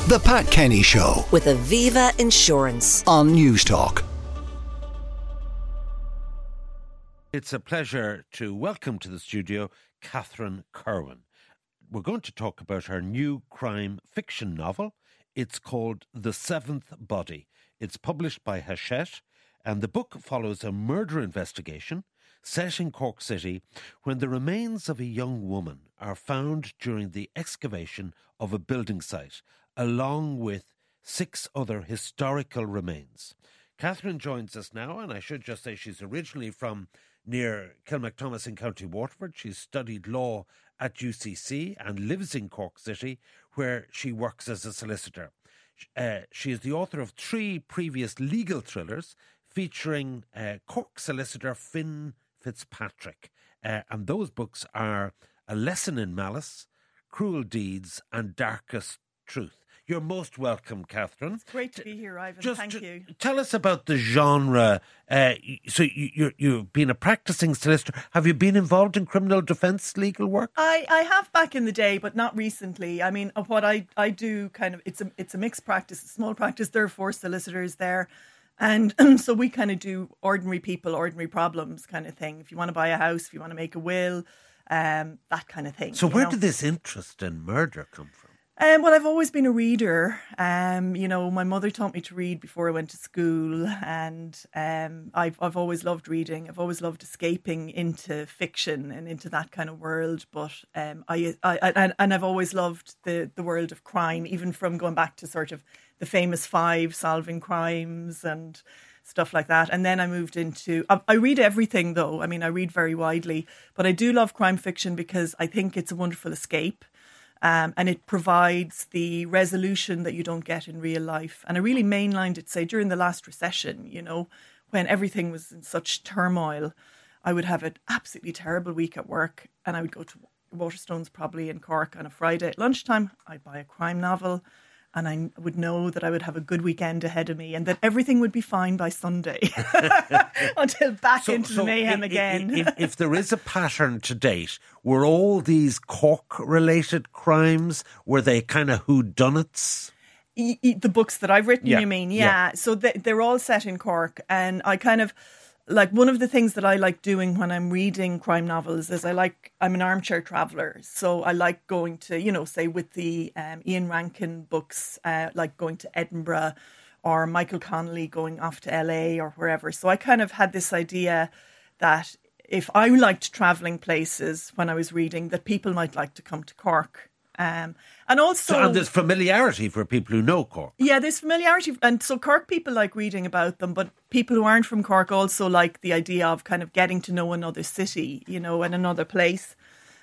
The Pat Kenny Show with Aviva Insurance on Newstalk. It's a pleasure to welcome to the studio Catherine Kirwan. We're going to talk about her new crime fiction novel. It's called The Seventh Body. It's published by Hachette, and the book follows a murder investigation set in Cork City when the remains of a young woman are found during the excavation of a building site, along with 6 other historical remains. Catherine joins us now, and I should just say she's originally from near Kilmacthomas in County Waterford. She's studied law at UCC and lives in Cork City, where she works as a solicitor. She is the author of 3 previous legal thrillers featuring Cork solicitor Finn Fitzpatrick. And those books are A Lesson in Malice, Cruel Deeds and Darkest Truth. You're most welcome, Catherine. It's great to be here, Ivan. Thank you. Tell us about the genre. So you've been a practicing solicitor. Have you been involved in criminal defence legal work? I have back in the day, but not recently. I mean, what I do kind of, it's a mixed practice, a small practice. There are 4 solicitors there. And so we kind of do ordinary people, ordinary problems kind of thing. If you want to buy a house, if you want to make a will, that kind of thing. So where did this interest in murder come from? Well, I've always been a reader. My mother taught me to read before I went to school, and I've always loved reading. I've always loved escaping into fiction and into that kind of world. But I've always loved the world of crime, even from going back to sort of the famous 5, solving crimes and stuff like that. And then I moved into, I read everything though. I mean, I read very widely, but I do love crime fiction because I think it's a wonderful escape. And it provides the resolution that you don't get in real life. And I really mainlined it, say, during the last recession, when everything was in such turmoil. I would have an absolutely terrible week at work, and I would go to Waterstones probably in Cork on a Friday at lunchtime. I'd buy a crime novel, and I would know that I would have a good weekend ahead of me and that everything would be fine by Sunday until back into the mayhem again. If there is a pattern to date, were all these Cork-related crimes, were they kind of whodunits? The books that I've written, you mean? Yeah. So they're all set in Cork, and I kind of... Like, one of the things that I like doing when I'm reading crime novels is I'm an armchair traveller. So I like going to, say with the Ian Rankin books, like going to Edinburgh, or Michael Connolly going off to LA or wherever. So I kind of had this idea that if I liked travelling places when I was reading, that people might like to come to Cork. And also... And there's familiarity for people who know Cork. Yeah, there's familiarity. And so Cork people like reading about them, but people who aren't from Cork also like the idea of kind of getting to know another city, and another place.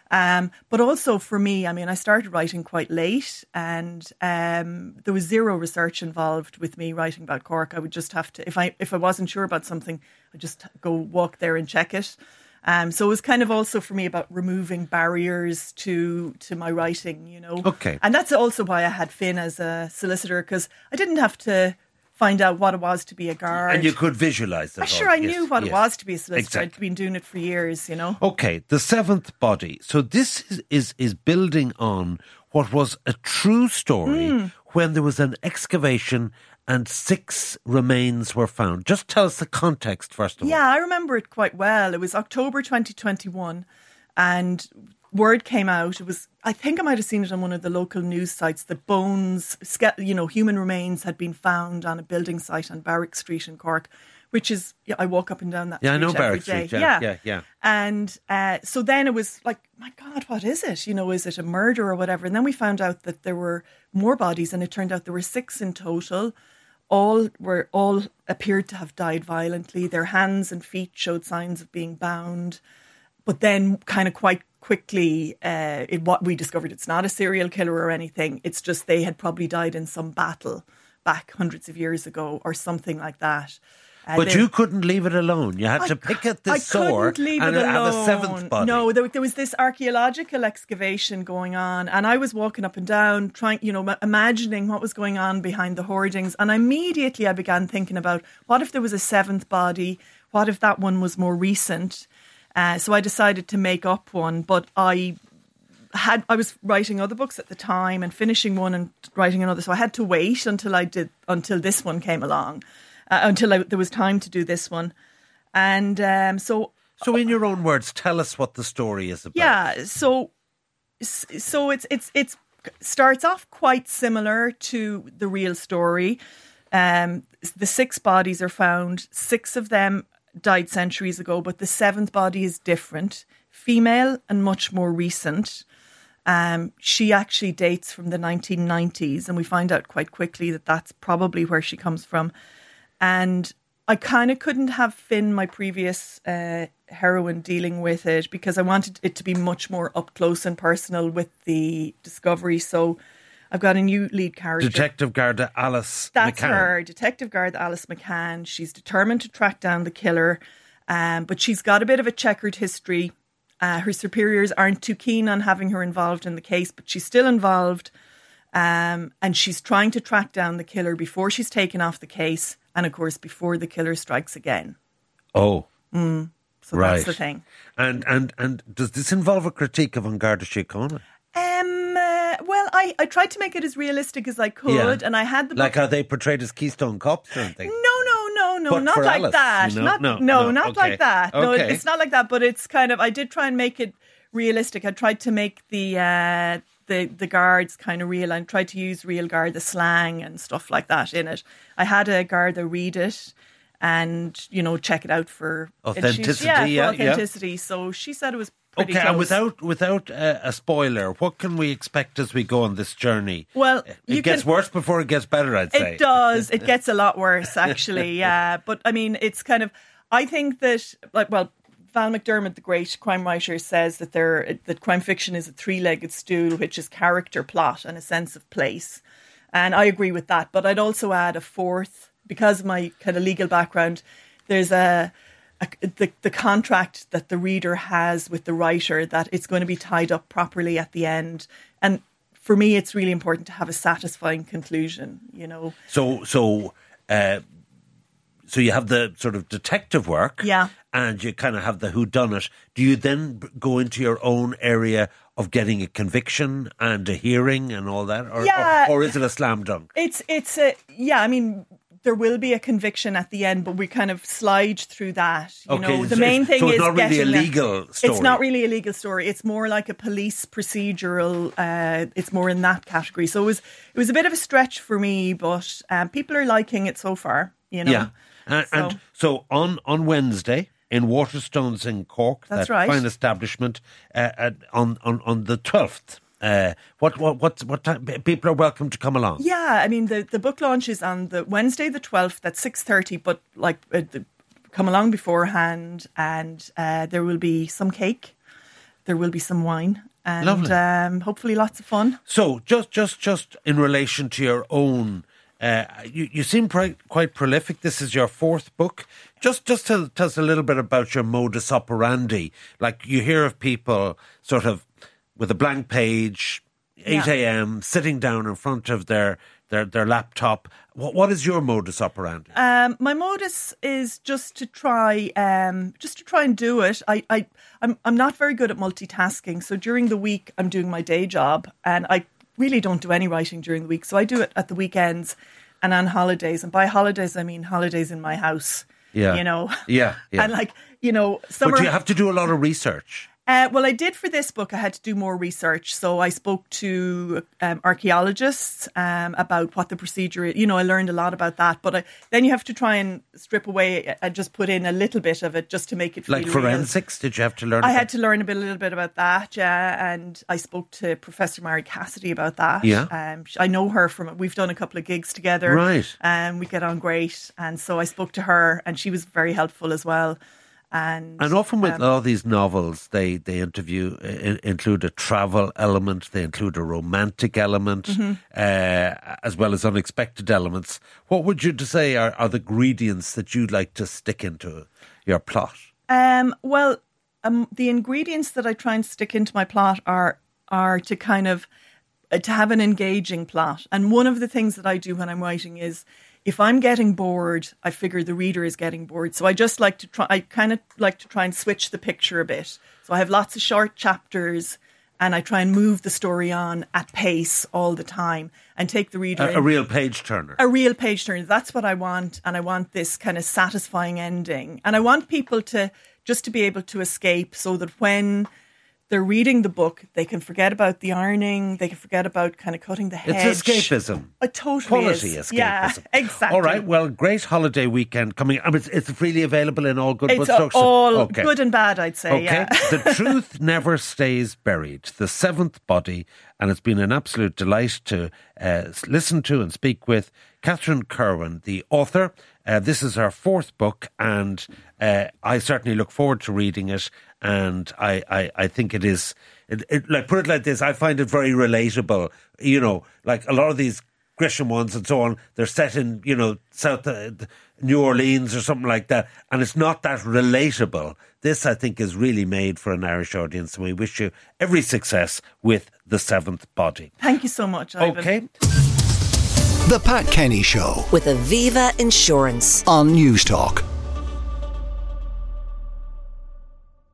But also for me, I mean, I started writing quite late, and there was zero research involved with me writing about Cork. I would just have to, if I wasn't sure about something, I'd just go walk there and check it. So it was kind of also for me about removing barriers to my writing, Okay. And that's also why I had Finn as a solicitor, because I didn't have to find out what it was to be a guard. And you could visualise that. I knew what it was to be a solicitor. Exactly. I'd been doing it for years, Okay, The Seventh Body. So this is building on what was a true story when there was an excavation and 6 remains were found. Just tell us the context, first of all. Yeah, I remember it quite well. It was October 2021, and word came out. I think I might have seen it on one of the local news sites that bones, human remains had been found on a building site on Barrack Street in Cork, which is, I walk up and down that street every day. I know Barrack Street, yeah. And so then it was like, my God, what is it? Is it a murder or whatever? And then we found out that there were more bodies, and it turned out there were 6 in total. All appeared to have died violently. Their hands and feet showed signs of being bound. But then kind of quite quickly, what we discovered, it's not a serial killer or anything. It's just they had probably died in some battle back hundreds of years ago or something like that. But you couldn't leave it alone. You had to pick at the sore and have a 7th body. No, there was this archaeological excavation going on, and I was walking up and down, trying, imagining what was going on behind the hoardings. And immediately I began thinking about, what if there was a 7th body? What if that one was more recent? So I decided to make up one, but I I was writing other books at the time and finishing one and writing another, so I had to wait until this one came along, there was time to do this one, and so in your own words, tell us what the story is about. Yeah, so it's starts off quite similar to the real story. The 6 bodies are found. 6 of them died centuries ago, but the 7th body is different, female and much more recent. She actually dates from the 1990s, and we find out quite quickly that that's probably where she comes from. And I kind of couldn't have Finn, my previous heroine, dealing with it because I wanted it to be much more up close and personal with the discovery. So I've got a new lead character. Detective Garda Alice McCann. That's her, Detective Garda Alice McCann. She's determined to track down the killer, but she's got a bit of a checkered history. Her superiors aren't too keen on having her involved in the case, but she's still involved. And she's trying to track down the killer before she's taken off the case. And of course, before the killer strikes again. Oh. So right. That's the thing. And does this involve a critique of An Garda Síochána? Well, I tried to make it as realistic as I could, and I had the book. Like, are they portrayed as Keystone Cops or anything? No, But not for like Alice, that. you know? Not Okay. like that. No, Okay. it's not like that. But it's kind of. I did try and make it realistic. I tried to make the guards kind of real, and tried to use real Garda slang and stuff like that in it. I had a Garda read it and check it out for authenticity. Authenticity. So she said it was pretty okay. close. And without a spoiler, what can we expect as we go on this journey? Well, it gets worse before it gets better, I'd say. It does. It gets a lot worse, actually. Yeah, but I mean, it's kind of. I think that Val McDermid, the great crime writer, says that crime fiction is a 3-legged stool, which is character, plot, and a sense of place. And I agree with that. But I'd also add a 4th, because of my kind of legal background. There's the contract that the reader has with the writer, that it's going to be tied up properly at the end. And for me, it's really important to have a satisfying conclusion. So you have the sort of detective work, yeah, and you kind of have the whodunit. Do you then go into your own area of getting a conviction and a hearing and all that, or is it a slam dunk? I mean, there will be a conviction at the end, but we kind of slide through that. The main thing is it's not really a legal story. It's not really a legal story. It's more like a police procedural. It's more in that category. So it was a bit of a stretch for me, but people are liking it so far. Yeah. And so on Wednesday in Waterstones in Cork, that's that right, fine establishment, on the 12th. What time? People are welcome to come along. Yeah, I mean the book launch is on the Wednesday the 12th at 6:30, but come along beforehand, and there will be some cake, there will be some wine, and hopefully lots of fun. So just in relation to your own. You seem quite prolific. This is your 4th book. Just tell us a little bit about your modus operandi. Like, you hear of people sort of with a blank page, 8 a.m., sitting down in front of their laptop. What is your modus operandi? My modus is just to try and do it. I'm not very good at multitasking. So during the week, I'm doing my day job, and I really don't do any writing during the week. So I do it at the weekends and on holidays. And by holidays, I mean holidays in my house. Yeah. Yeah. And But do you have to do a lot of research? Well, I did for this book. I had to do more research. So I spoke to archaeologists about what the procedure is. I learned a lot about that. But then you have to try and strip away and just put in a little bit of it just to make it feel like forensics. Real. Did you have to learn? I had to learn a little bit about that. Yeah, and I spoke to Professor Mary Cassidy about that. Yeah, I know her we've done a couple of gigs together. Right, and we get on great. And so I spoke to her, and she was very helpful as well. And often with all these novels, they include a travel element, they include a romantic element, as well as unexpected elements. What would you say are the ingredients that you'd like to stick into your plot? The ingredients that I try and stick into my plot are to kind of to have an engaging plot. And one of the things that I do when I'm writing is, if I'm getting bored, I figure the reader is getting bored. So I just like to try. I kind of like to try and switch the picture a bit. So I have lots of short chapters, and I try and move the story on at pace all the time and take the reader A real page turner. A real page turner. That's what I want. And I want this kind of satisfying ending. And I want people to just to be able to escape so that when they're reading the book, they can forget about the ironing. They can forget about kind of cutting the hedge. It's escapism. It totally Quality is. escapism. Yeah, exactly. All right. Well, great holiday weekend coming. It's freely available in all good It's bookstores. all good and bad, I'd say. Okay. Yeah. The Truth Never Stays Buried. The Seventh Body. And it's been an absolute delight to listen to and speak with Catherine Kirwan, the author. This is her fourth book, and I certainly look forward to reading it. And I think it is, like, put it like this, I find it very relatable. You know, like a lot of these Grisham ones and so on, they're set in, you know, South New Orleans or something like that, and it's not that relatable. This, I think, is really made for an Irish audience, and we wish you every success with The Seventh Body. Thank you so much, Ivan. Okay. The Pat Kenny Show with Aviva Insurance. on News Talk.